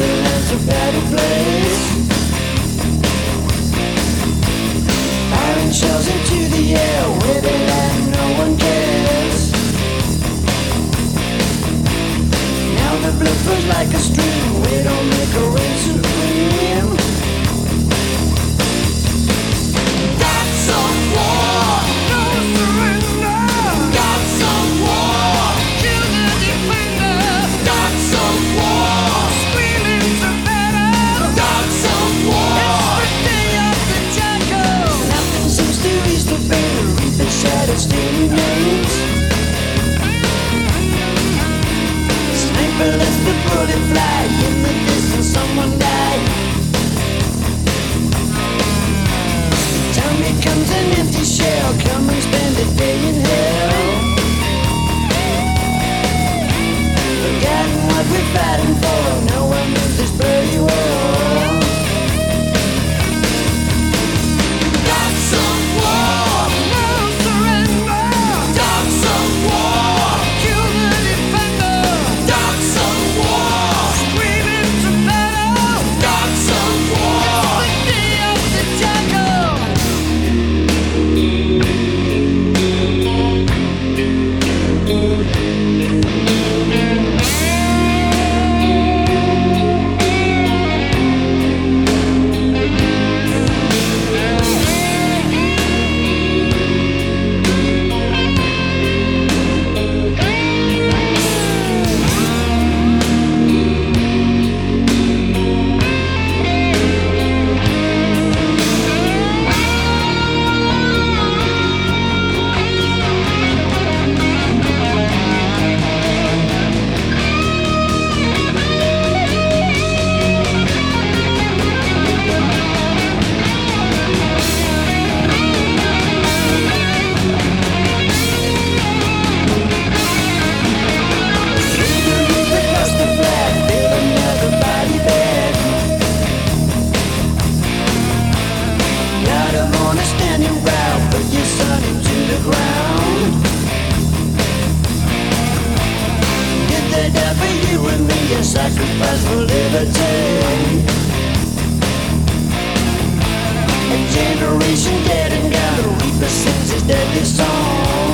Neverland's a better place. Firing shells into the air where they land, no one cares. Now the blood flows like a stream. We don't make a rain supreme. Gods of war, no surrender. Gods of war, kill the defender. Gods of war, screaming to battle. Gods of war, it's the day of the jackal. Nothing seems to ease the pain. Reap the shadow still remains. Sniper lets the bullet fly. In the distance someone died. Town becomes an empty shell. Come and spend a day in hell. Forgotten what we're fighting for. No one moves this bloody war. Dogs of war, no surrender. Dogs of war, kill the defender. Dogs of war, screaming to battle. Dogs of war, it's the day of the jackal. Sacrifice for liberty. A generation dead and gone. The reaper sings his deadly song.